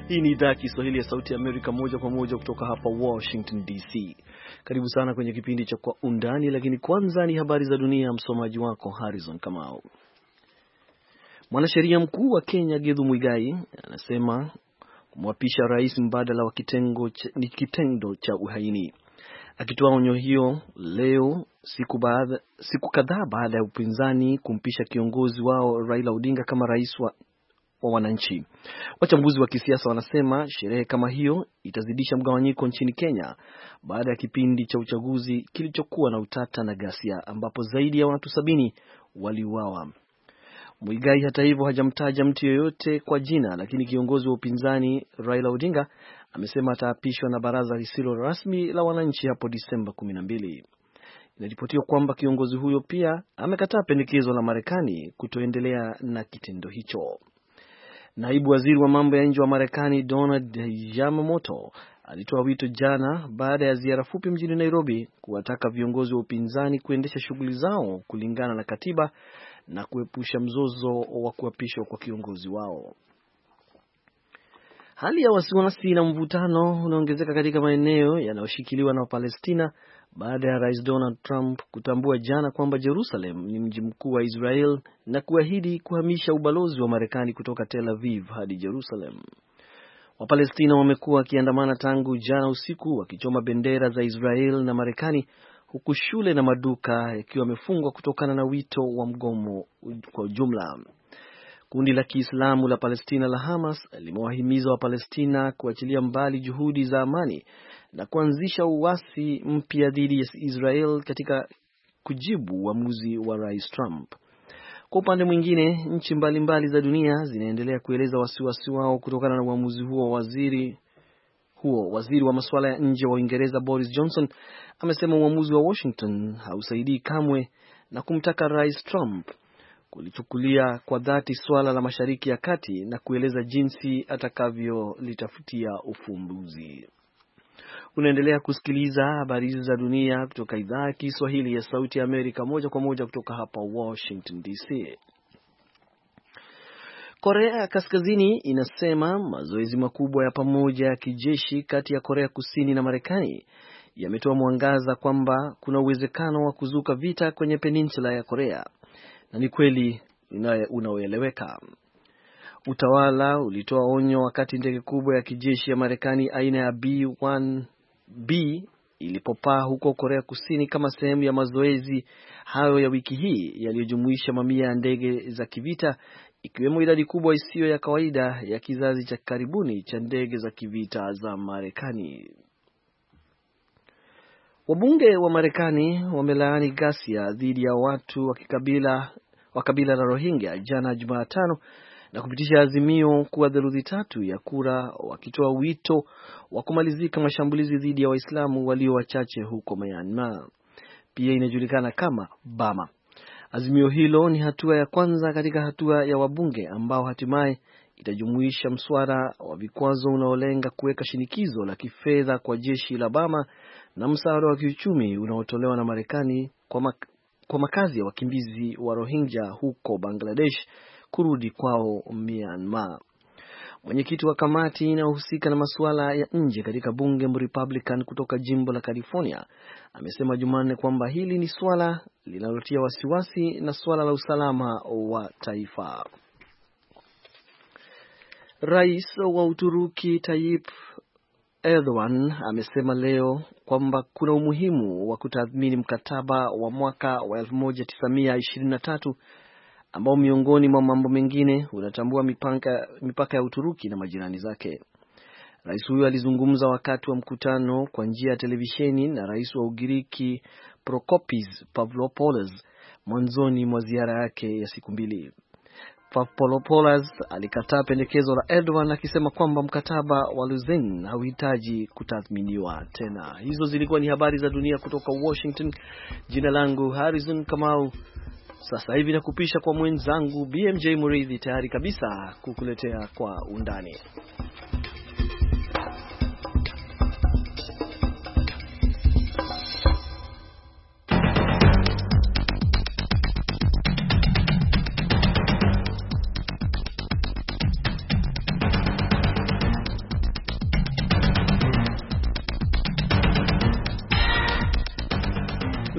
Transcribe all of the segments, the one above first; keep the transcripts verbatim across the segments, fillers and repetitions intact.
Hii ni idhaa ya Kiswahili ya Sauti ya Amerika moja kwa moja kutoka hapa Washington D C. Karibu sana kwenye kipindi cha Kwa Undani, lakini kwanza ni habari za dunia, msomaji wako Harrison Kamau. Mwanasheria mkuu wa Kenya Githu Muigai anasema kumwapisha rais mbadala wa kitengo ni kitendo cha uhaini. Akitoa onyo hiyo leo siku baada siku kadhaa baada ya upinzani kumpisha kiongozi wao Raila Odinga kama rais wa wa wananchi. Wachambuzi wa kisiasa wanasema sherehe kama hiyo itazidisha mgawanyiko nchini Kenya baada ya kipindi cha uchaguzi kilichokuwa na utata na ghasia ambapo zaidi ya watu sabini waliuawa. Muigai hata hivyo hajamtaja mtu yeyote kwa jina, lakini kiongozi wa upinzani Raila Odinga amesema ataapishwa na baraza lisilo rasmi la wananchi hapo Disemba kumi na mbili. Inaripotiwa kwamba kiongozi huyo pia amekataa pendekezo la Marekani kutoendelea na kitendo hicho. Naibu waziri wa mambo ya nje wa Marekani Donald Yamamoto alitoa wito jana baada ya ziara fupi mjini Nairobi kuwataka viongozi wa upinzani kuendesha shughuli zao kulingana na katiba na kuepusha mzozo wa kuapishwa kwa kiongozi wao. Hali ya wasiwasi na mvutano unaongezeka katika maeneo yanayoshikiliwa na Palestina baada ya Rais Donald Trump kutambua jana kwamba Jerusalem ni mji mkuu wa Israel na kuahidi kuhamisha ubalozi wa Marekani kutoka Tel Aviv hadi Jerusalem. Wapalestina wamekuwa wakiandamana tangu jana usiku wakichoma bendera za Israel na Marekani, huku shule na maduka yakiwa yamefungwa kutokana na wito wa mgomo kwa ujumla. Kundi la Kiislamu la Palestina la Hamas limewahimiza Wapalestina kuachilia mbali juhudi za amani na kuanzisha uasi mpya dhidi ya Israel katika kujibu uamuzi wa Rais Trump. Kwa upande mwingine, nchi mbalimbali za dunia zinaendelea kueleza wasiwasi wao kutokana na uamuzi huo. Waziri huo waziri wa masuala ya nje wa Uingereza Boris Johnson amesema uamuzi wa Washington hausaidii kamwe na kumtaka Rais Trump kulichukulia kwa dhati swala la Mashariki ya Kati na kueleza jinsi atakavyolitafutia ufumbuzi. Unaendelea kusikiliza habari za dunia kutoka idhaa ya Kiswahili ya Sauti ya Amerika moja kwa moja kutoka hapa Washington D C. Korea ya Kaskazini inasema mazoezi makubwa ya pamoja ya kijeshi kati ya Korea Kusini na Marekani yametoa mwangaza kwamba kuna uwezekano wa kuzuka vita kwenye peninsula ya Korea, na ni kweli unaoeleweka. Utawala ulitoa onyo wakati ndege kubwa ya kijeshi ya Marekani aina ya B one B ilipopaa huko Korea Kusini kama sehemu ya mazoezi hayo ya wiki hii yaliyojumuisha mamia ya ndege za kivita, ikiwemo idadi kubwa isiyo ya kawaida ya kizazi cha karibuni cha ndege za kivita za Marekani. Wabunge wa Marekani wamelaani ghasia dhidi ya watu wa kikabila wa kabila la Rohingya jana Jumatano na kupitisha azimio kuwa theluthi tatu ya kura, wakitoa wito wa kumalizika mashambulizi dhidi ya Waislamu walio wachache huko Myanmar, pia inajulikana kama Burma. Azimio hilo ni hatua ya kwanza katika hatua ya wabunge ambao hatimaye itajumuisha mswada wa vikwazo unaolenga kuweka shinikizo la kifedha kwa jeshi la Burma na msaada wa kiuchumi unaotolewa na Marekani kwa, mak kwa makazi ya wakimbizi wa Rohingya huko Bangladesh kurudi kwao Myanmar. Mwenyekiti wa kamati inayohusika na masuala ya nje katika bunge Republican kutoka jimbo la California amesema Jumanne kwamba hili ni swala linalotia wasiwasi na swala la usalama wa taifa. Rais wa Uturuki Tayyip Erdogan amesema leo kwamba kuna umuhimu wa kutathmini mkataba wa mwaka wa elfu moja tisa mia ishirini na tatu ambao miongoni mwa mambo mengine unatambua mipaka, mipaka ya Uturuki na majirani zake. Rais huyo alizungumza wakati wa mkutano kwa njia ya televisheni na rais wa Ugiriki Prokopis Pavlopoulos mwanzoni mwa ziara yake ya siku mbili. Pavlopoulos alikataa pendekezo la Erdogan akisema kwamba mkataba wa Lausanne hauhitaji kutathminiwa tena. Hizo zilikuwa ni habari za dunia kutoka Washington. Jina langu Harrison Kamau. Sasa hivi nakupisha kwa mwenzangu B M J Muridhi, tayari kabisa kukuletea Kwa Undani.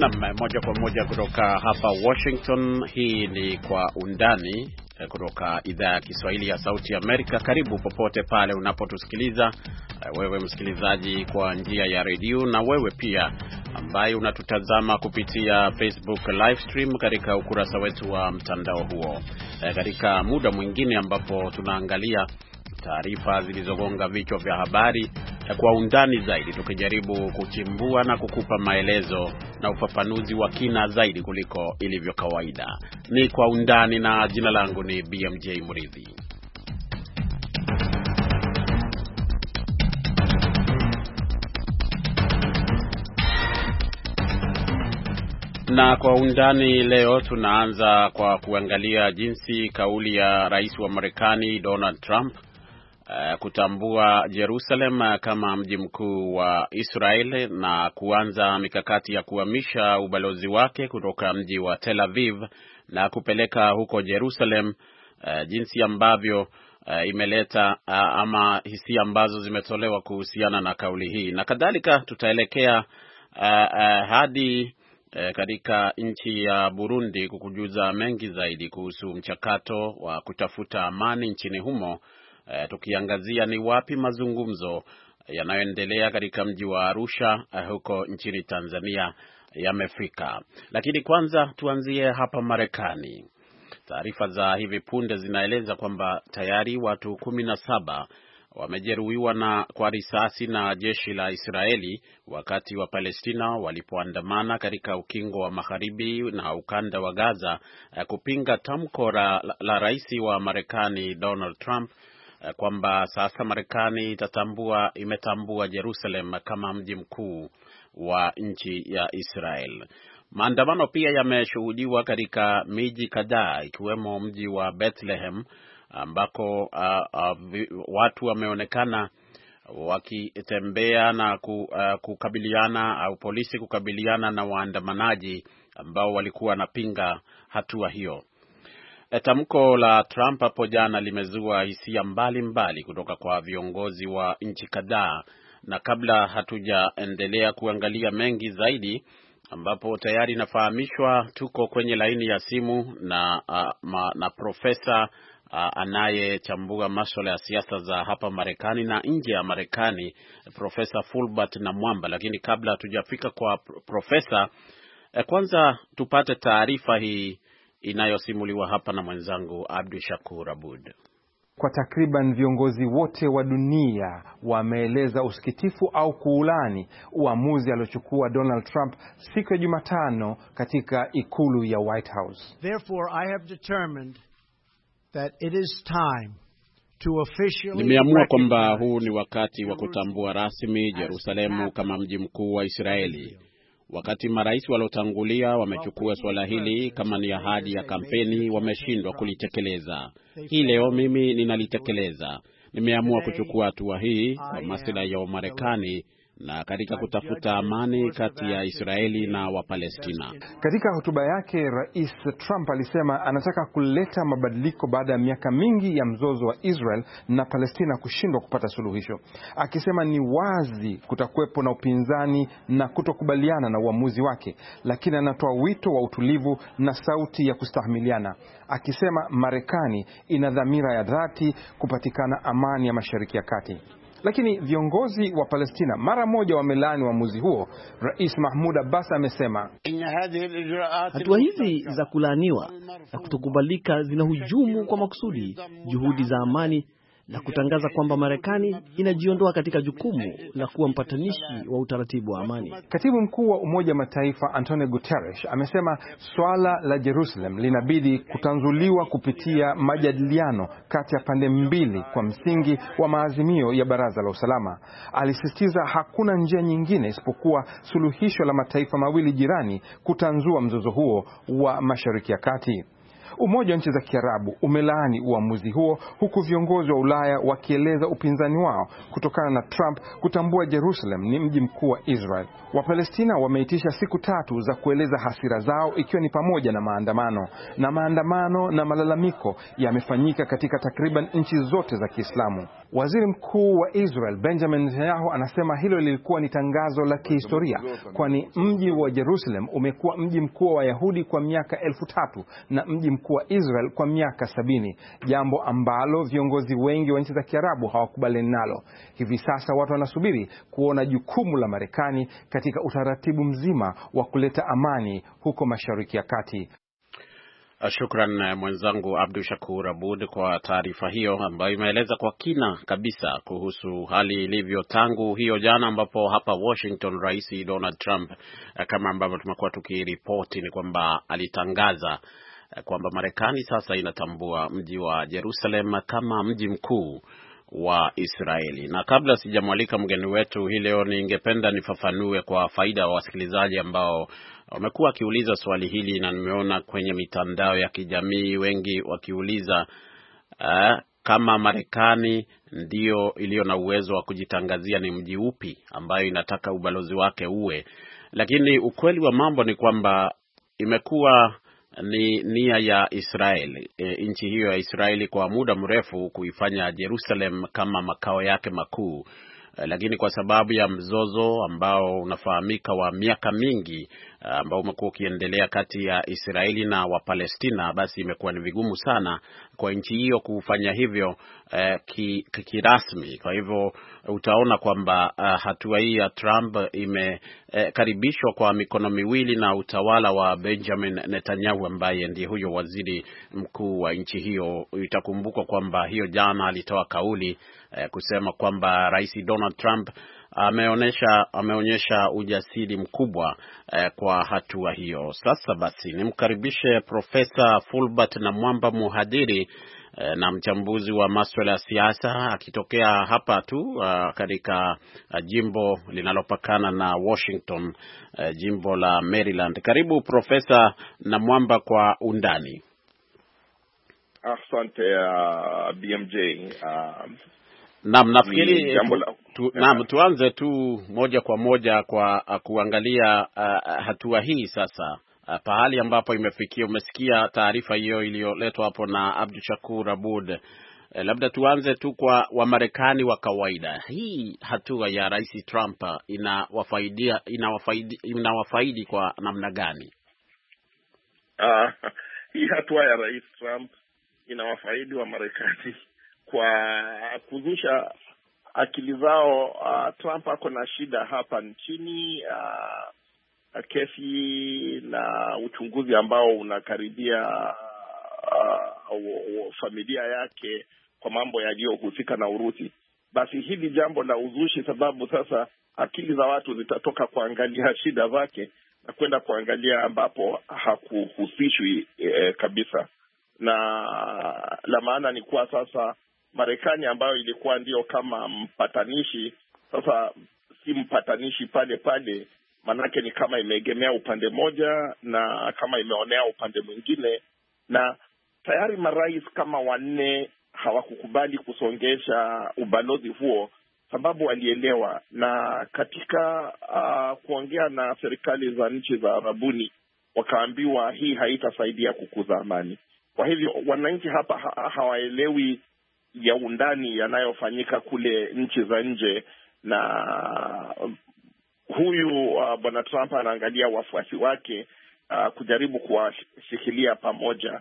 Na moja kwa moja kutoka hapa Washington, hii ni Kwa Undani kutoka idhaa ya Kiswahili ya Sauti ya Amerika. Karibu popote pale unapotusikiliza, wewe msikilizaji kwa njia ya redio, na wewe pia ambaye unatutazama kupitia Facebook live stream katika ukurasa wetu wa mtandao huo. Katika muda mwingine ambapo tunaangalia taarifa zilizogonga vichwa vya habari kwa undani zaidi, tukijaribu kuchimbua na kukupa maelezo na ufafanuzi wa kina zaidi kuliko ilivyo kawaida. Ni Kwa Undani, na jina langu ni B M J Muridhi. Na Kwa Undani leo tunaanza kwa kuangalia jinsi kauli ya rais wa Marekani Donald Trump Uh, kutambua Jerusalem kama mji mkuu wa Israeli na kuanza mikakati ya kuhamisha ubalozi wake kutoka mji wa Tel Aviv na kupeleka huko Jerusalem, uh, jinsi ambavyo uh, imeleta uh, ama hisia ambazo zimetolewa kuhusiana na kauli hii na kadhalika. Tutaelekea uh, uh, hadi uh, katika nchi ya Burundi kukujuza mengi zaidi kuhusu mchakato wa kutafuta amani nchini humo. Uh, tukiangazia ni wapi mazungumzo yanayoendelea katika mji wa Arusha uh, huko nchini Tanzania yamefika. Lakini kwanza tuanzie hapa Marekani. Taarifa za hivi punde zinaeleza kwamba tayari watu kumi na saba wamejeruhiwa na kwa risasi na jeshi la Israeli wakati wa Palestina walipoandamana katika ukingo wa Magharibi na ukanda wa Gaza uh, kupinga tamko la, la rais wa Marekani Donald Trump kwamba sasa Marekani itatambua imetambua Jerusalem kama mji mkuu wa nchi ya Israel. Maandamano pia yameshuhudiwa katika miji kadhaa ikiwemo mji wa Bethlehem ambako uh, uh, watu wameonekana wakitembea na ku, uh, kukabiliana au polisi kukabiliana na waandamanaji ambao walikuwa wanapinga hatua hiyo. Tamko la Trump hapo jana limezua hisia mbalimbali kutoka kwa viongozi wa nchi kadhaa, na kabla hatujaendelea kuangalia mengi zaidi, ambapo tayari nafahamishwa tuko kwenye laini ya simu na uh, ma, na profesa uh, anayechambua masuala ya siasa za hapa Marekani na nje ya Marekani, Profesa Fulbert Namwamba. Lakini kabla hatujafika kwa profesa, eh, kwanza tupate taarifa hii inayosimuliwa hapa na mwenzangu Abdul Shakur Abud. Kwa takriban viongozi wote wa dunia wameeleza usikitifu au kuulani uamuzi aliochukua Donald Trump siku ya Jumatano katika ikulu ya White House. Therefore I have determined that it is time to officially Nimeamua kwamba huu ni wakati wa kutambua rasmi Yerusalemu kama mji mkuu wa Israeli. Wakati marais waliotangulia wamechukua swala hili kama ni ahadi ya kampeni, wameshindwa kulitekeleza. Hii leo mimi ninalitekeleza. Nimeamua kuchukua hatua hii kwa maslahi ya Marekani na katika kutafuta amani kati ya Israeli na Wapalestina. Katika hotuba yake, Rais Trump alisema anataka kuleta mabadiliko baada ya miaka mingi ya mzozo wa Israel na Palestina kushindwa kupata suluhisho. Akisema ni wazi kutakuwepo na upinzani na kutokubaliana na uamuzi wake, lakini anatoa wito wa utulivu na sauti ya kustahimiliana. Akisema Marekani ina dhamira ya dhati kupatikana amani ya Mashariki ya Kati. Lakini viongozi wa Palestina mara moja wamelaani uamuzi huo. Rais Mahmoud Abbas amesema hatua hizi za kulaaniwa na kutokubalika zinahujumu kwa makusudi juhudi za amani na kutangaza kwamba Marekani inajiondoa katika jukumu la kuwa mpatanishi wa utaratibu wa amani. Katibu mkuu wa Umoja Mataifa Antonio Guterres amesema swala la Jerusalem linabidi kutanzuliwa kupitia majadiliano kati ya pande mbili kwa msingi wa maazimio ya Baraza la Usalama. Alisisitiza hakuna njia nyingine isipokuwa suluhisho la mataifa mawili jirani kutanzua mzozo huo wa Mashariki ya Kati. Umoja wa nchi za Kiarabu umelaani uamuzi huo, huku viongozi wa Ulaya wakieleza upinzani wao kutokana na Trump kutambua Jerusalem ni mji mkuu wa Israel. Wapalestina wameitisha siku tatu za kueleza hasira zao, ikiwa ni pamoja na maandamano. Na maandamano na malalamiko yamefanyika katika takriban nchi zote za Kiislamu. Waziri Mkuu wa Israel Benjamin Netanyahu anasema hilo lilikuwa ni tangazo la kihistoria, kwani mji wa Jerusalem umekuwa mji mkuu wa Wayahudi kwa miaka elfu tatu na mji mkuu wa Israel kwa miaka sabini, jambo ambalo viongozi wengi wa nchi za Kiarabu hawakubaliani nalo. Hivi sasa watu wanasubiri kuona jukumu la Marekani katika utaratibu mzima wa kuleta amani huko Mashariki ya Kati. Shukran mwenzangu Abdul Shakur Abud kwa taarifa hiyo ambayo imeeleza kwa kina kabisa kuhusu hali ilivyo tangu hiyo jana, ambapo hapa Washington Rais Donald Trump, kama ambavyo tumekuwa tukiripoti, ni kwamba alitangaza kwamba Marekani sasa inatambua mji wa Jerusalem kama mji mkuu wa Israeli. Na kabla sijamwalika mgeni wetu hii leo, ningependa nifafanue kwa faida ya wasikilizaji ambao wamekuwa wakiuliza swali hili, na nimeona kwenye mitandao ya kijamii wengi wakiuliza uh, kama Marekani ndio iliyo na uwezo wa kujitangazia ni mji upi ambayo inataka ubalozi wake uwe. Lakini ukweli wa mambo ni kwamba imekuwa ni nia ya Israeli, e, nchi hiyo ya Israeli kwa muda mrefu kuifanya Jerusalem kama makao yake makuu. E, lakini kwa sababu ya mzozo ambao unafahamika wa miaka mingi ambao umekuwa ukiendelea kati ya Israeli na Wapalestina, basi imekuwa ni vigumu sana kwa nchi hiyo kufanya hivyo eh, kirasmi ki kwa hivyo utaona kwamba uh, hatua hii ya Trump imekaribishwa eh, kwa mikono miwili na utawala wa Benjamin Netanyahu ambaye ndiye huyo waziri mkuu wa nchi hiyo. Itakumbukwa kwamba hiyo jana alitoa kauli eh, kusema kwamba Rais Donald Trump ameonyesha ameonyesha ujasiri mkubwa eh, kwa hatua hiyo. Sasa basi nimkaribishe Profesa Fulbert Namwamba, muhadiri eh, na mchambuzi wa masuala ya siasa akitokea hapa tu uh, katika uh, jimbo linalopakana na Washington, uh, jimbo la Maryland. Karibu Profesa Namwamba kwa undani. Asante uh, B M J. Uh, Naam, nafikiri tu, naam, tuanze tu moja kwa moja kwa uh, kuangalia uh, hatua hii sasa uh, pahali ambapo imefikia. Umesikia taarifa hiyo iliyoletwa hapo na Abdul Shakur Abud. Uh, labda tuanze tu kwa Wamarekani wa kawaida. Hii hatua ya Rais Trump inawafaidia inawafaidi inawafaidi kwa namna gani? Uh, hii hatua ya Rais Trump inawafaidi wa Marekani kwa kuzusha akili zao. Uh, Trump ako na shida hapa nchini, uh, kesi na uchunguzi ambao unakaribia uh, uh, familia yake kwa mambo yaliyohusika na Urusi. Basi hili jambo la uzushi, sababu sasa akili za watu zitatoka kuangalia shida zake na kwenda kuangalia ambapo hakuhusishwi eh, kabisa. Na la maana ni kuwa sasa Marekani ambayo ilikuwa ndio kama mpatanishi, sasa si mpatanishi pale pale, manake ni kama imeegemea upande moja na kama imeonea upande mwingine. Na tayari marais kama wanne hawakukubali kusongesha ubalozi huo, sababu walielewa. Na katika uh, kuongea na serikali za nchi za Arabuni, wakaambiwa hii haitasaidia kukuza amani. Kwa hivyo wananchi hapa ha- hawaelewi ya undani yanayofanyika kule nchi za nje. Na huyu uh, bwana Trump anaangalia wafuasi wake uh, kujaribu kuwashikilia pamoja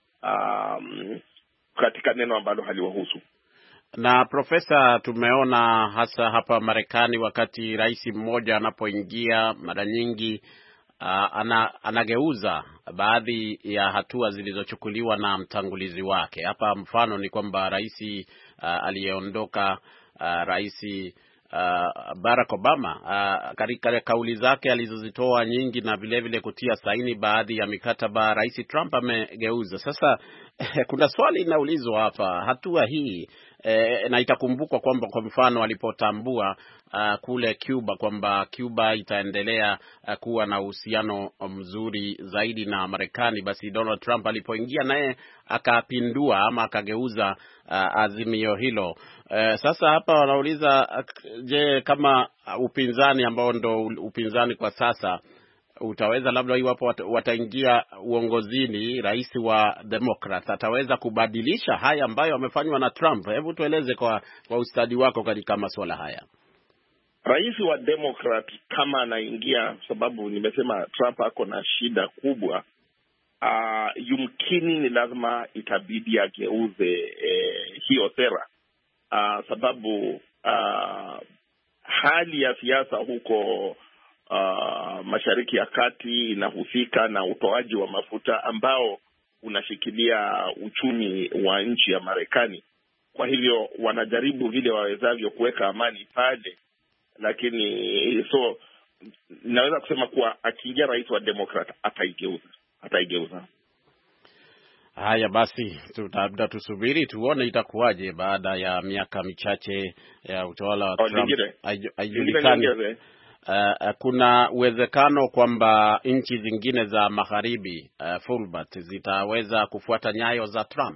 um, katika neno ambalo haliwahusu. Na Profesa, tumeona hasa hapa Marekani wakati rais mmoja anapoingia, mara nyingi Uh, ana, anageuza baadhi ya hatua zilizochukuliwa na mtangulizi wake. Hapa mfano ni kwamba rais uh, aliyeondoka uh, rais uh, Barack Obama uh, katika kauli zake alizozitoa nyingi na vile vile kutia saini baadhi ya mikataba, rais Trump amegeuza. Sasa kuna swali linaulizwa hapa, hatua hii E, na itakumbukwa kwamba kwa mfano alipotambua uh, kule Cuba kwamba Cuba itaendelea uh, kuwa na uhusiano mzuri zaidi na Marekani, basi Donald Trump alipoingia naye akapindua ama akageuza uh, azimio hilo. Uh, sasa hapa wanauliza uh, je, kama upinzani ambao ndo upinzani kwa sasa utaweza labda iwapo wataingia uongozini, rais wa Democrat ataweza kubadilisha haya ambayo yamefanywa na Trump? Hebu tueleze kwa kwa ustadi wako katika masuala haya. Rais wa Democrat kama anaingia, sababu nimesema Trump ako na shida kubwa, uh, yumkini ni lazima itabidi ageuze eh, hiyo sera, uh, sababu uh, hali ya siasa huko uh, Mashariki ya Kati inahusika na utoaji wa mafuta ambao unashikilia uchumi wa nchi ya Marekani. Kwa hivyo wanajaribu vile wawezavyo kuweka amani pale, lakini so naweza kusema kuwa akiingia rais wa Democrat ataigeuza ataigeuza. Haya basi, tutabda tusubiri tuone itakuwaje baada ya miaka michache ya utawala wa Trump. Haijulikani. Uh, kuna uwezekano kwamba nchi zingine za magharibi, uh, Fulbert, zitaweza kufuata nyayo za Trump.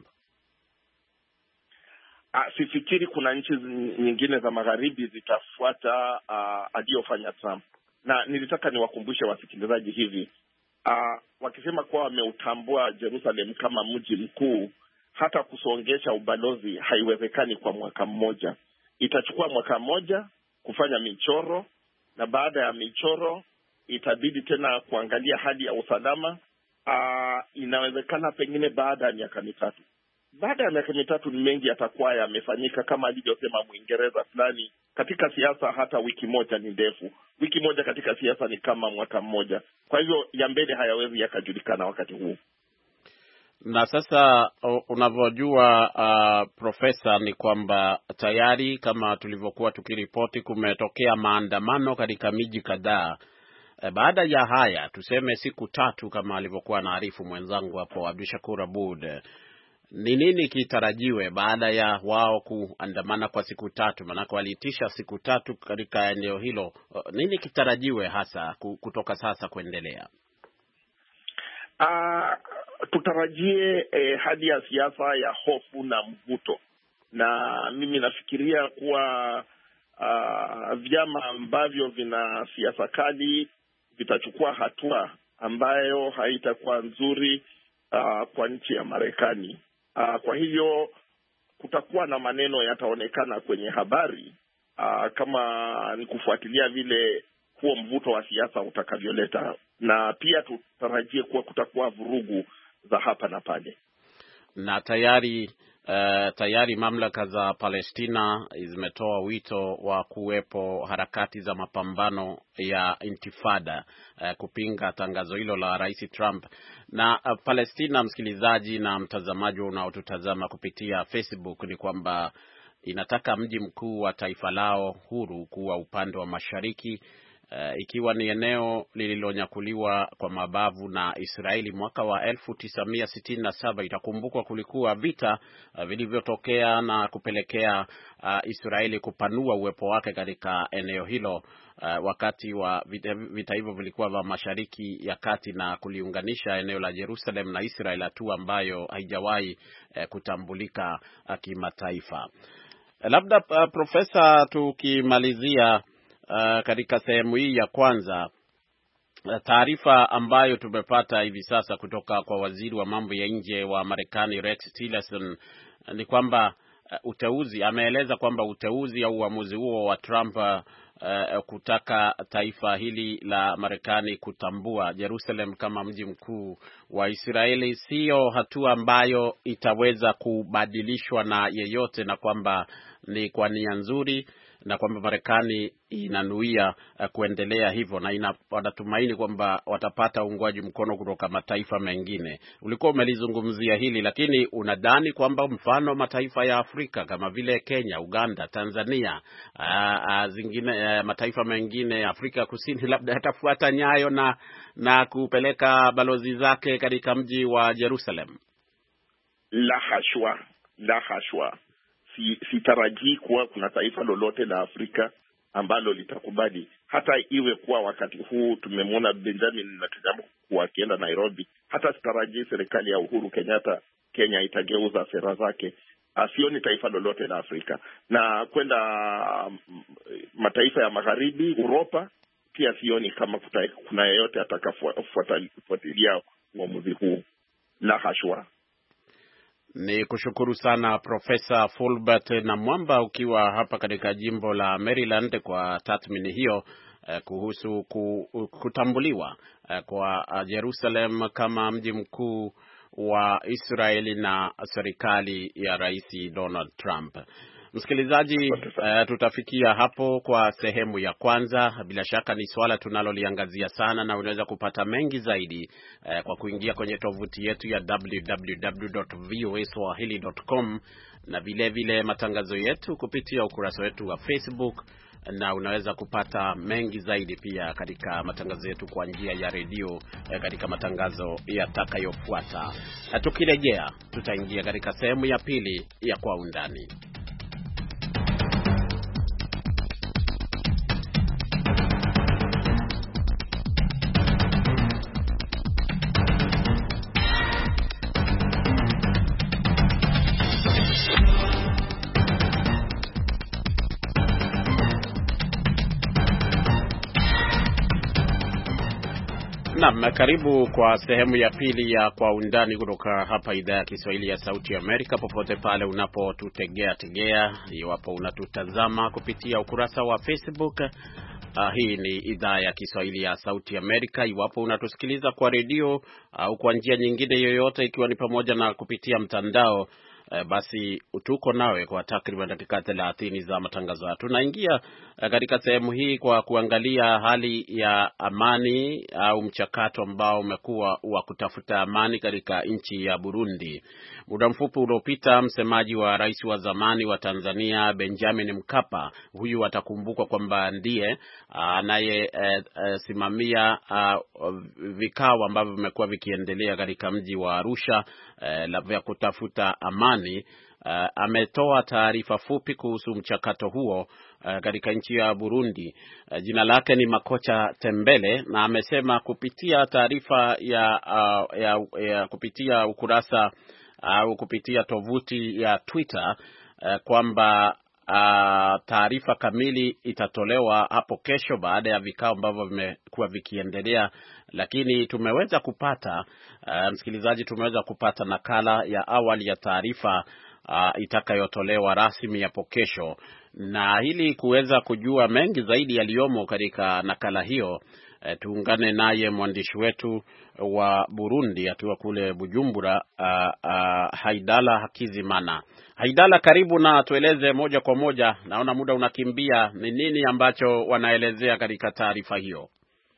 Uh, sifikiri kuna nchi nyingine za magharibi zitafuata uh, aliyofanya Trump. Na nilitaka niwakumbushe wasikilizaji hivi, uh, wakisema kuwa wameutambua Jerusalem kama mji mkuu, hata kusongesha ubalozi haiwezekani kwa mwaka mmoja. Itachukua mwaka mmoja kufanya michoro, na baada ya michoro itabidi tena kuangalia hali ya usalama. Uh, inawezekana pengine baada ya miaka mitatu. Baada ya miaka mitatu ni mengi yatakuwa yamefanyika, kama alivyosema Mwingereza fulani, katika siasa hata wiki moja ni ndefu. Wiki moja katika siasa ni kama mwaka mmoja. Kwa hivyo ya mbele hayawezi yakajulikana wakati huu. Na sasa unavyojua uh, profesa, ni kwamba tayari kama tulivyokuwa tukiripoti kumetokea maandamano katika miji kadhaa. E, baada ya haya tuseme siku tatu kama alivyokuwa naarifu mwenzangu hapo Abdushakur Abud, ni nini kitarajiwe baada ya wao kuandamana kwa siku tatu? Maana waliitisha siku tatu katika eneo hilo. Nini kitarajiwe hasa kutoka sasa kuendelea? Uh, tutarajie eh, hali ya siasa ya hofu na mvuto, na mimi nafikiria kuwa uh, vyama ambavyo vina siasa kali vitachukua hatua ambayo haitakuwa nzuri uh, kwa nchi ya Marekani. Uh, kwa hivyo kutakuwa na maneno yataonekana kwenye habari uh, kama ni kufuatilia vile huo mvuto wa siasa utakavyoleta, na pia tutarajie kuwa kutakuwa vurugu za hapa na pale. Na tayari uh, tayari mamlaka za Palestina zimetoa wito wa kuwepo harakati za mapambano ya intifada uh, kupinga tangazo hilo la Rais Trump. Na uh, Palestina, msikilizaji na mtazamaji unaotutazama kupitia Facebook, ni kwamba inataka mji mkuu wa taifa lao huru kuwa upande wa mashariki, Uh, ikiwa ni eneo lililonyakuliwa kwa mabavu na Israeli mwaka wa elfu tisa mia sitini na saba. Itakumbukwa kulikuwa vita uh, vilivyotokea na kupelekea uh, Israeli kupanua uwepo wake katika eneo hilo uh, wakati wa vita, vita hivyo vilikuwa vya Mashariki ya Kati na kuliunganisha eneo la Jerusalem na Israeli, hatua ambayo haijawahi uh, kutambulika uh, kimataifa. Uh, labda uh, profesa, tukimalizia Uh, katika sehemu hii ya kwanza, uh, taarifa ambayo tumepata hivi sasa kutoka kwa waziri wa mambo ya nje wa Marekani Rex Tillerson uh, ni kwamba uh, uteuzi ameeleza kwamba uteuzi au uamuzi huo wa Trump uh, uh, kutaka taifa hili la Marekani kutambua Jerusalem kama mji mkuu wa Israeli sio hatua ambayo itaweza kubadilishwa na yeyote, na kwamba ni kwa nia nzuri na kwamba Marekani inanuia uh, kuendelea hivyo, na wanatumaini kwamba watapata uungwaji mkono kutoka mataifa mengine. Ulikuwa umelizungumzia hili, lakini unadhani kwamba mfano mataifa ya Afrika kama vile Kenya, Uganda, Tanzania, uh, uh, zingine uh, mataifa mengine Afrika Kusini labda yatafuata nyayo na na kupeleka balozi zake katika mji wa Jerusalem? La hashwa, la hashwa. Si, sitarajii kuwa kuna taifa lolote la Afrika ambalo litakubali, hata iwe kuwa wakati huu tumemwona Benjamin Netanyahu wakienda Nairobi. Hata sitarajii serikali ya Uhuru Kenyatta Kenya itageuza sera zake. Sioni taifa lolote la Afrika. Na kwenda mataifa ya magharibi, Europa, pia sioni kama kuta, kuna yeyote atakafuatilia uamuzi huu. La hashwa. Ni kushukuru sana Profesa Fulbert na Mwamba ukiwa hapa katika jimbo la Maryland kwa tathmini hiyo eh, kuhusu kutambuliwa eh, kwa Jerusalem kama mji mkuu wa Israeli na serikali ya Rais Donald Trump. Msikilizaji, uh, tutafikia hapo kwa sehemu ya kwanza. Bila shaka ni swala tunaloliangazia sana, na unaweza kupata mengi zaidi uh, kwa kuingia kwenye tovuti yetu ya w w w dot v o a swahili dot com, na vile vile matangazo yetu kupitia ukurasa wetu wa Facebook, na unaweza kupata mengi zaidi pia katika matangazo yetu kwa njia ya redio uh, katika matangazo yatakayofuata. Uh, tukirejea tutaingia katika sehemu ya pili ya Kwa Undani. Naam, karibu kwa sehemu ya pili ya Kwa Undani kutoka hapa idhaa ya Kiswahili ya Sauti ya Amerika, popote pale unapotutegea tegea, iwapo unatutazama kupitia ukurasa wa Facebook. Uh, hii ni idhaa ya Kiswahili ya Sauti ya Amerika. Iwapo unatusikiliza kwa redio au uh, kwa njia nyingine yoyote, ikiwa ni pamoja na kupitia mtandao, Uh, basi tuko nawe kwa takriban dakika thelathini za matangazo. Tunaingia uh, katika sehemu hii kwa kuangalia hali ya amani au mchakato ambao umekuwa wa kutafuta amani katika nchi ya Burundi. Muda mfupi uliopita, msemaji wa rais wa zamani wa Tanzania Benjamin Mkapa, huyu atakumbukwa kwamba ndiye anaye uh, uh, simamia uh, vikao ambavyo vimekuwa vikiendelea katika mji wa Arusha uh, la vya kutafuta amani. Uh, ametoa taarifa fupi kuhusu mchakato huo uh, katika nchi ya Burundi. Uh, jina lake ni Makocha Tembele, na amesema kupitia taarifa ya, uh, ya, ya kupitia ukurasa au uh, kupitia tovuti ya Twitter uh, kwamba uh, taarifa kamili itatolewa hapo kesho baada ya vikao ambavyo vimekuwa vikiendelea, lakini tumeweza kupata uh, msikilizaji, tumeweza kupata nakala ya awali ya taarifa uh, itakayotolewa rasmi hapo kesho, na ili kuweza kujua mengi zaidi yaliyomo katika nakala hiyo, uh, tuungane naye mwandishi wetu wa Burundi akiwa kule Bujumbura, uh, uh, Haidala Hakizimana. Haidala, karibu na tueleze moja kwa moja, naona muda unakimbia, ni nini ambacho wanaelezea katika taarifa hiyo?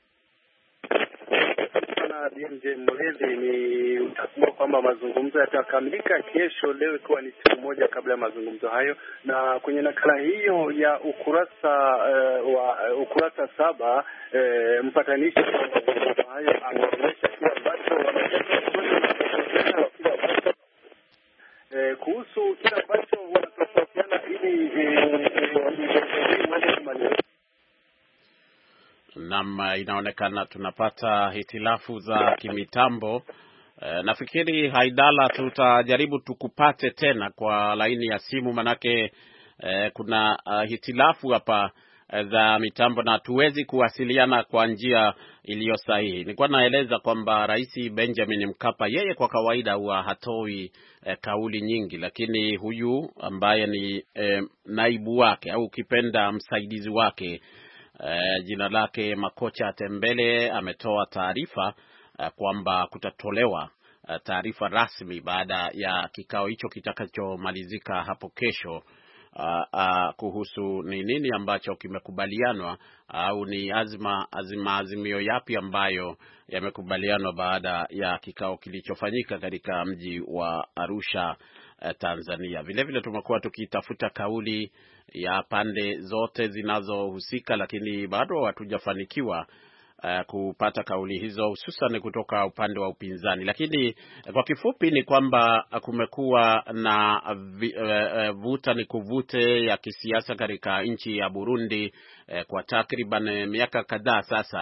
D M J Mlezi, ni utakumbuka kwamba mazungumzo yatakamilika kesho, leo ikiwa ni siku moja kabla ya mazungumzo hayo, na kwenye nakala hiyo ya ukurasa uh, wa uh, ukurasa saba uh, mpatanishi wa mazungumzo hayo ameonyesha kile ambacho uh, kuhusu kile ambacho wanatofautiana ili Naam, inaonekana tunapata hitilafu za kimitambo. E, nafikiri Haidala, tutajaribu tukupate tena kwa laini ya simu, manake e, kuna uh, hitilafu hapa uh, za mitambo na tuwezi kuwasiliana kwa njia iliyo sahihi. Nilikuwa naeleza kwamba Rais Benjamin Mkapa yeye kwa kawaida huwa hatoi uh, kauli nyingi, lakini huyu ambaye ni uh, naibu wake au ukipenda msaidizi wake, Uh, jina lake Makocha Tembele, ametoa taarifa uh, kwamba kutatolewa uh, taarifa rasmi baada ya kikao hicho kitakachomalizika hapo kesho uh, uh, kuhusu ni nini ambacho kimekubalianwa au uh, ni azma azima azimio yapi ambayo yamekubalianwa baada ya kikao kilichofanyika katika mji wa Arusha, uh, Tanzania. Vile vile tumekuwa tukitafuta kauli ya pande zote zinazohusika, lakini bado hatujafanikiwa uh, kupata kauli hizo, hususan kutoka upande wa upinzani. Lakini uh, kwa kifupi ni kwamba kumekuwa na vi, uh, uh, vuta ni kuvute ya kisiasa katika nchi ya Burundi uh, kwa takriban miaka kadhaa sasa,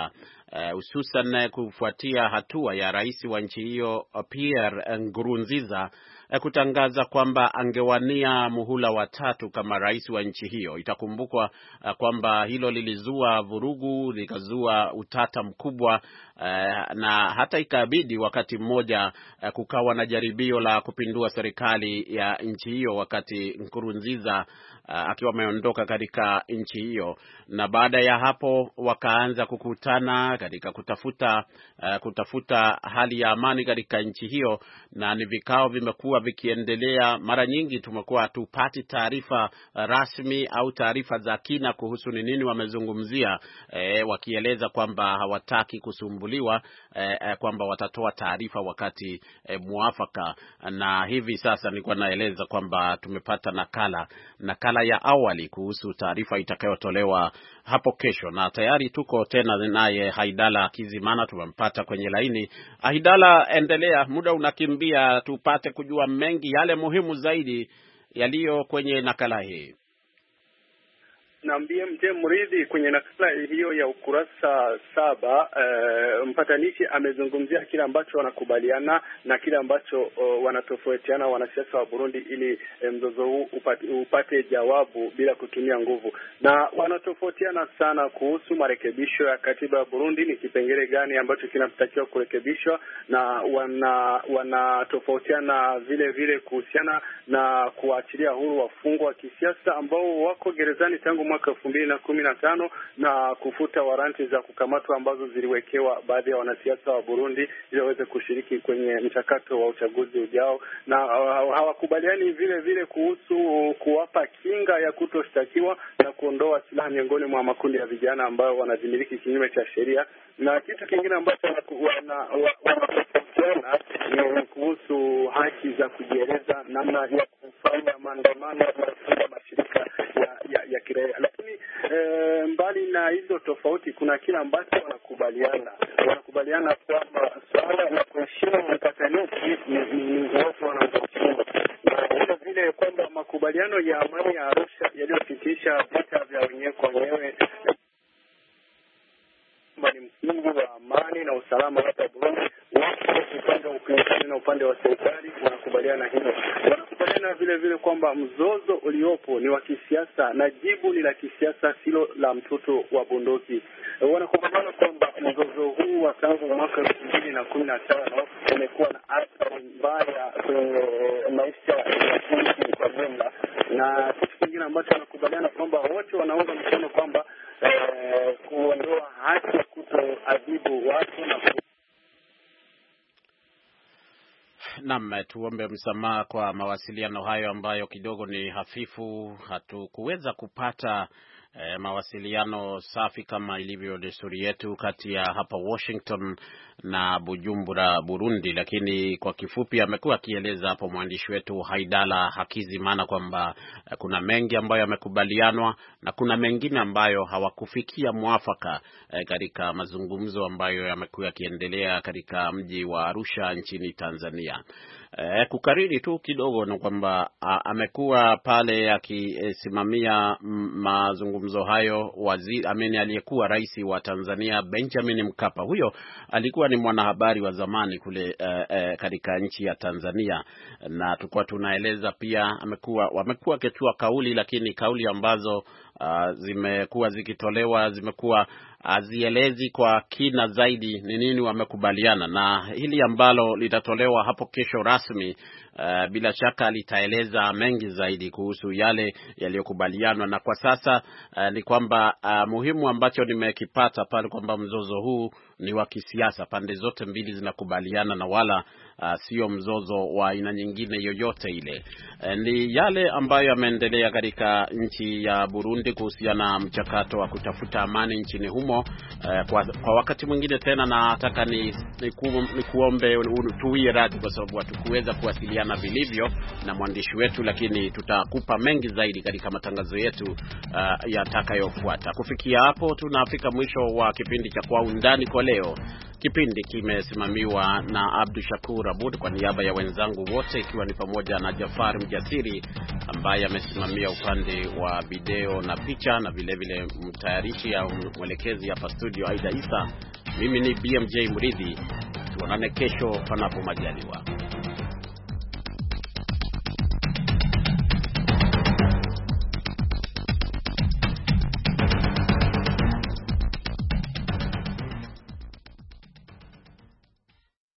hususan uh, kufuatia hatua ya rais wa nchi hiyo Pierre Nkurunziza uh, kutangaza kwamba angewania muhula wa tatu kama rais wa nchi hiyo. Itakumbukwa uh, kwamba hilo lilizua vurugu, likazua utata mkubwa uh, na hata ikabidi wakati mmoja uh, kukawa na jaribio la kupindua serikali ya nchi hiyo wakati Nkurunziza uh, akiwa ameondoka katika nchi hiyo, na baada ya hapo wakaanza kukutana katika kutafuta uh, kutafuta hali ya amani katika nchi hiyo, na ni vikao vimekuwa vikiendelea. Mara nyingi tumekuwa hatupati taarifa uh, rasmi au taarifa za kina kuhusu ni nini wamezungumzia, eh, wakieleza kwamba hawataki kusumbuliwa, eh, eh, kwamba watatoa taarifa wakati eh, muafaka. Na hivi sasa nilikuwa naeleza kwamba tumepata nakala nakala ya awali kuhusu taarifa itakayotolewa hapo kesho, na tayari tuko tena naye Haidala Hakizimana, tumempata kwenye laini. Haidala, endelea, muda unakimbia, tupate kujua mengi yale muhimu zaidi yaliyo kwenye nakala hii. Na B M J Mridhi, kwenye nakala hiyo ya ukurasa saba, uh, mpatanishi amezungumzia kile ambacho wanakubaliana na kile ambacho uh, wanatofautiana wanasiasa wa Burundi, ili um, mzozo huu upate, upate jawabu bila kutumia nguvu. Na wanatofautiana sana kuhusu marekebisho ya katiba ya Burundi, ni kipengele gani ambacho kinatakiwa kurekebishwa, na wana wanatofautiana vile vile kuhusiana na kuachilia huru wafungwa wa kisiasa ambao wako gerezani tangu mwaka elfu mbili na kumi na tano, na kufuta waranti za kukamatwa ambazo ziliwekewa baadhi ya wanasiasa wa Burundi ili waweze kushiriki kwenye mchakato wa uchaguzi ujao. Na uh, hawakubaliani vile vile kuhusu kuwapa kinga ya kutoshtakiwa na kuondoa silaha miongoni mwa makundi ya vijana ambao wanazimiliki kinyume cha sheria. Na kitu kingine ambacho wanatofautiana ni kuhusu haki za kujieleza, namna ya kufanya maandamano na mashirika ya, ya, ya kiraia. Lakini e, mbali na hizo tofauti, kuna kile ambacho wanakubaliana. Wanakubaliana kwamba swala la kuheshimu mpatanishi ni wote wanaoheshimu, na vile vile kwamba makubaliano ya amani ya Arusha yaliyopitisha vita vya wenyewe kwa wenyewe ni msingi wa amani na usalama hapa Burundi. Wako upande wa upinzani na upande wa serikali wanakubaliana hilo. Wanakubaliana vile vile kwamba mzozo uliopo ni wa kisiasa na jibu ni la kisiasa, silo la mtoto wa bunduki. Wanakubaliana kwamba mzozo huu wa tangu mwaka elfu mbili na kumi na tano umekuwa na athari mbaya kwenye maisha ya nchi kwa jumla. Na kitu kingine ambacho wanakubaliana kwamba wote wanaunga mkono kwamba eh, kuondoa haki ya kutoadhibu watu na ku... Naam, tuombe msamaha kwa mawasiliano hayo ambayo kidogo ni hafifu. Hatukuweza kupata eh, mawasiliano safi kama ilivyo desturi yetu kati ya hapa Washington na Bujumbura, Burundi, lakini kwa kifupi amekuwa akieleza hapo mwandishi wetu Haidala Hakizimana kwamba eh, kuna mengi ambayo yamekubalianwa na kuna mengine ambayo hawakufikia mwafaka eh, katika mazungumzo ambayo yamekuwa yakiendelea katika mji wa Arusha nchini Tanzania. Eh, kukariri tu kidogo na kwamba amekuwa pale akisimamia mazungumzo hayo waziri ameni aliyekuwa rais wa Tanzania Benjamin Mkapa. Huyo alikuwa ni mwanahabari wa zamani kule eh, eh, katika nchi ya Tanzania, na tulikuwa tunaeleza pia amekuwa wamekuwa ketua kauli, lakini kauli ambazo uh, zimekuwa zikitolewa zimekuwa azielezi kwa kina zaidi ni nini wamekubaliana, na hili ambalo litatolewa hapo kesho rasmi uh, bila shaka litaeleza mengi zaidi kuhusu yale yaliyokubalianwa. Na kwa sasa uh, ni kwamba uh, muhimu ambacho nimekipata pale kwamba mzozo huu ni wa kisiasa, pande zote mbili zinakubaliana na wala uh, sio mzozo wa aina nyingine yoyote ile. Uh, ni yale ambayo yameendelea katika nchi ya Burundi kuhusiana na mchakato wa kutafuta amani nchini humo. Uh, kwa, kwa wakati mwingine tena nataka ni, ni, ku, ni kuombe tuwie radhi kwa sababu hatukuweza kuwasiliana vilivyo na mwandishi wetu, lakini tutakupa mengi zaidi katika matangazo yetu uh, yatakayofuata. Kufikia hapo tunafika mwisho wa kipindi cha Kwa Undani kwa leo. Kipindi kimesimamiwa na Abdu Shakur Abud kwa niaba ya wenzangu wote, ikiwa ni pamoja na Jafar Mjasiri ambaye amesimamia upande wa video na picha, na vile vile mtayarishi au mwelekezi hapa studio Aida Isa. Mimi ni B M J Muridhi. Tuonane kesho panapo majaliwa.